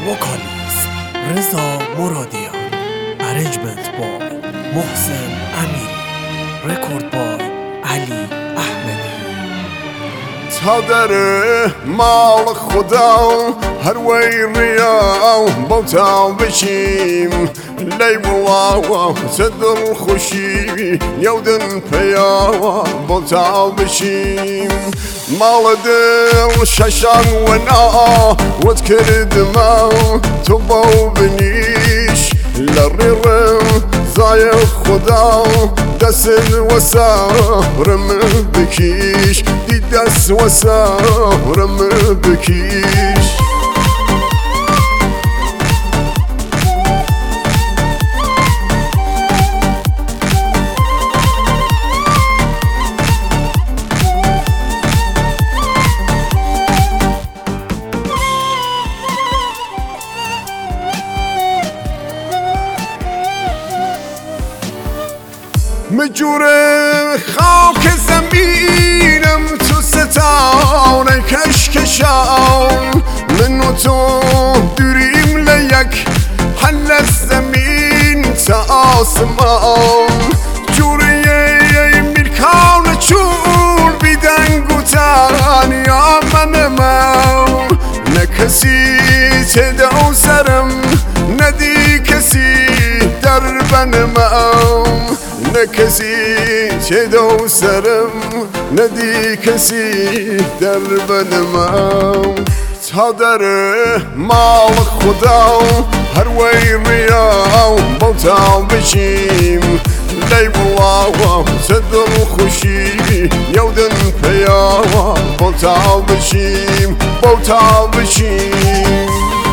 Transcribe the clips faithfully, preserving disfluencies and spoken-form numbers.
وکالیست رضا مرادیان، ارنجمنت بای محسن امیری، رکورد بای علی احمدی. تا در مال خدا هر وی ریا بوتا بشیم لیبوا صدر خوشی یودن پیا بوتا بشیم مال دل ششان و نا ود کرد ما تو باو بنیش لررم زای خدا دست وسارم بکیش دی دست وسارم بکیش مجور خاک زمینم تو ستاره کشکشان من و تو دوریم لیک حل از زمین تا آسمان جوریه میلکان چون بیدنگ و تنیا من مو نه کسی تدو سرم ندی کسی در بنمو نه کسی چه دو سرم ندی کسی در بنمم تا در مال خدا هر وی ریا بوتا بشیم لیبوا صدر خوشی یودن پیا بوتا بشیم بوتا بشیم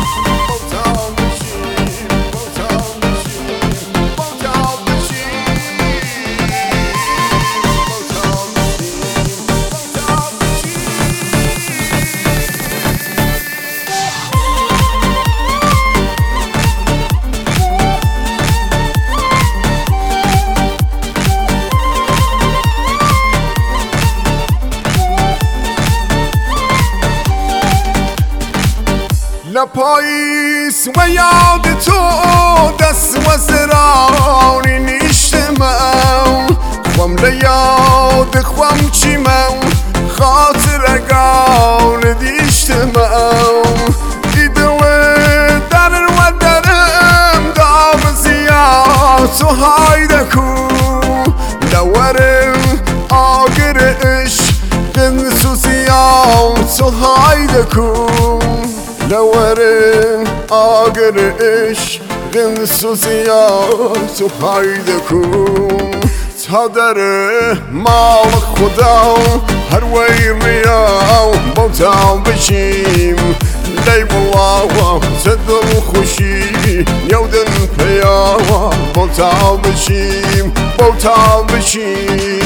لپاییس و یاد تو دست و زرانی نیشتمم خوام لیاد خوام چیمم خاطر اگان دیشتمم ایدو در و درم دام زیاد تو هایده کو لورم آگر عشق سوزیام تو هایده کو لورن آگر عشق سوزیات تو هایده کن تا در مال خدا هر وی ریا بوتا بشیم لیبوا صدر خوشی یودن پیا بوتا بشیم بوتا بشیم